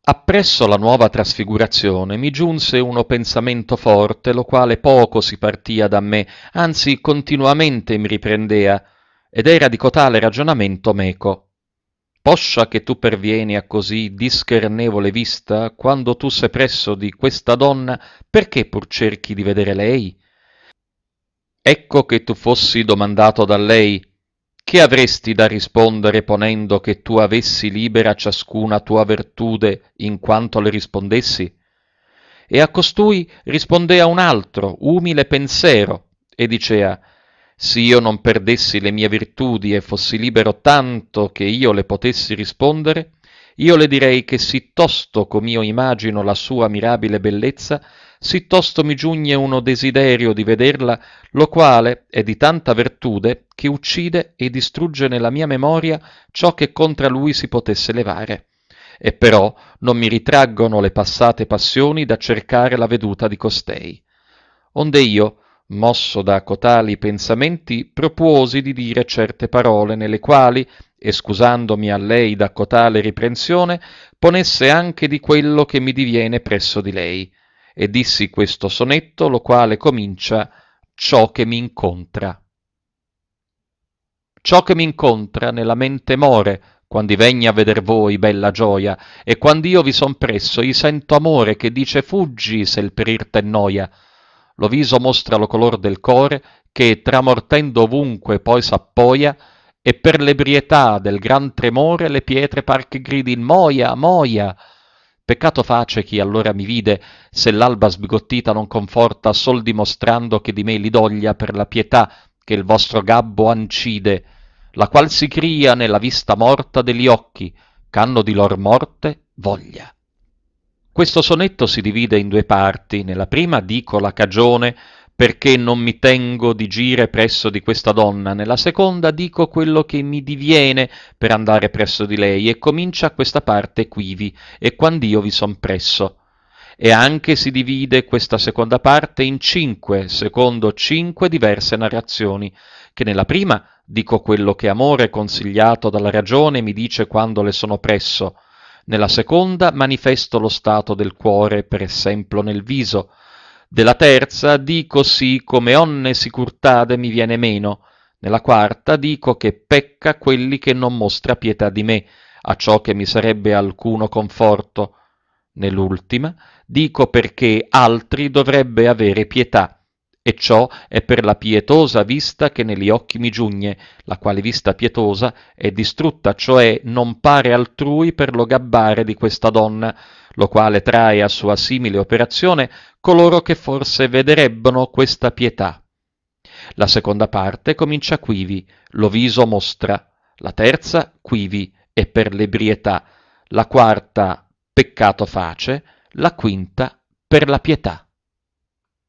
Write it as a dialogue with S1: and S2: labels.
S1: Appresso la nuova trasfigurazione mi giunse uno pensamento forte, lo quale poco si partia da me, anzi continuamente mi riprendea, ed era di cotale ragionamento meco. Poscia che tu pervieni a così dischernevole vista, quando tu sei presso di questa donna, perché pur cerchi di vedere lei? Ecco che tu fossi domandato da lei, che avresti da rispondere ponendo che tu avessi libera ciascuna tua virtude in quanto le rispondessi? E a costui rispondea un altro, umile pensero, e dicea, se io non perdessi le mie virtudi e fossi libero tanto che io le potessi rispondere, io le direi che sì tosto com'io immagino la sua mirabile bellezza, sì tosto mi giugne uno desiderio di vederla, lo quale è di tanta virtude che uccide e distrugge nella mia memoria ciò che contra lui si potesse levare. E però non mi ritraggono le passate passioni da cercare la veduta di costei. Onde io, mosso da cotali pensamenti, propuosi di dire certe parole nelle quali, escusandomi a lei da cotale riprensione, ponesse anche di quello che mi diviene presso di lei, e dissi questo sonetto, lo quale comincia ciò che mi incontra. Ciò che mi incontra nella mente more, quando vegni a veder voi bella gioia, e quand'io vi son presso, i sento amore che dice fuggi se il perir t'è noia. Lo viso mostra lo color del core, che tramortendo ovunque poi s'appoia, e per l'ebrietà del gran tremore le pietre par che gridin moia, moia. Peccato face chi allora mi vide, se l'alba sbigottita non conforta, sol dimostrando che di me li doglia per la pietà che il vostro gabbo ancide, la qual si cria nella vista morta degli occhi, ch'hanno di lor morte voglia. Questo sonetto si divide in due parti. Nella prima dico la cagione perché non mi tengo di gire presso di questa donna, nella seconda dico quello che mi diviene per andare presso di lei, e comincia questa parte quivi, e quand'io vi son presso. E anche si divide questa seconda parte in cinque, secondo cinque diverse narrazioni, che nella prima dico quello che amore consigliato dalla ragione mi dice quando le sono presso, nella seconda manifesto lo stato del cuore, per esempio nel viso, della terza dico sì come onne sicurtade mi viene meno, nella quarta dico che pecca quelli che non mostra pietà di me, a ciò che mi sarebbe alcuno conforto, nell'ultima dico perché altri dovrebbe avere pietà, e ciò è per la pietosa vista che negli occhi mi giugne, la quale vista pietosa è distrutta, cioè non pare altrui per lo gabbare di questa donna, lo quale trae a sua simile operazione coloro che forse vederebbano questa pietà. La seconda parte comincia quivi, lo viso mostra, la terza quivi e per l'ebrietà, la quarta peccato face, la quinta per la pietà.